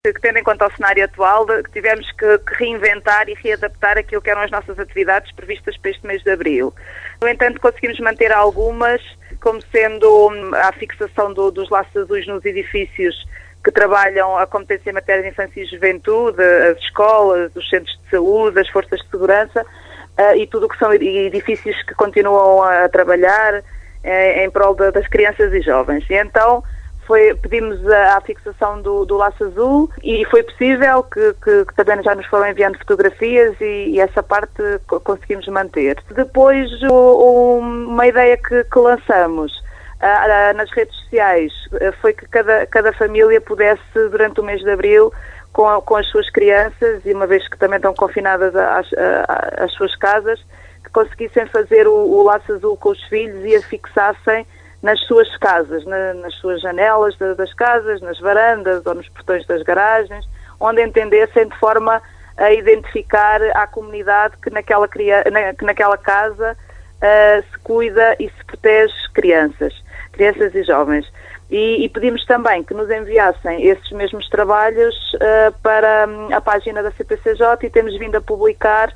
Tendo em conta o cenário atual, tivemos que reinventar e readaptar aquilo que eram as nossas atividades previstas para este mês de abril. No entanto, conseguimos manter algumas, como sendo a fixação dos laços azuis nos edifícios que trabalham a competência em matéria de infância e juventude, as escolas, os centros de saúde, as forças de segurança e tudo o que são edifícios que continuam a trabalhar em prol das crianças e jovens. E então pedimos a fixação do laço azul e foi possível que também já nos foram enviando fotografias e essa parte conseguimos manter. Depois, uma ideia que lançamos nas redes sociais foi que cada família pudesse, durante o mês de abril, com as suas crianças, e uma vez que também estão confinadas às suas casas, que conseguissem fazer o laço azul com os filhos e a fixassem nas suas casas, nas suas janelas das casas, nas varandas ou nos portões das garagens, onde entendessem de forma a identificar à comunidade que naquela casa se cuida e se protege crianças e jovens. E pedimos também que nos enviassem esses mesmos trabalhos para a página da CPCJ, e temos vindo a publicar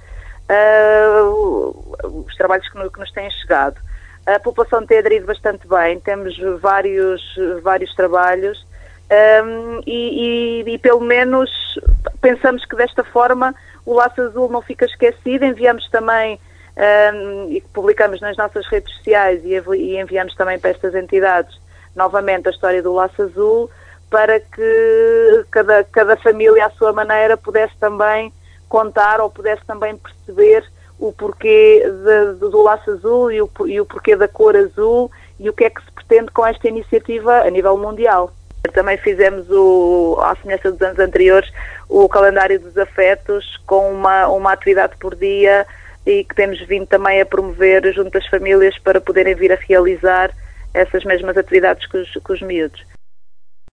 os trabalhos que nos têm chegado. A população tem aderido bastante bem, temos vários trabalhos e pelo menos pensamos que desta forma o laço azul não fica esquecido. Enviamos também e publicamos nas nossas redes sociais e enviamos também para estas entidades novamente a história do laço azul, para que cada família à sua maneira pudesse também contar ou pudesse também perceber o porquê do laço azul e o porquê da cor azul e o que é que se pretende com esta iniciativa a nível mundial. Também fizemos, à semelhança dos anos anteriores, o calendário dos afetos com uma atividade por dia, e que temos vindo também a promover junto às famílias para poderem vir a realizar essas mesmas atividades com os miúdos.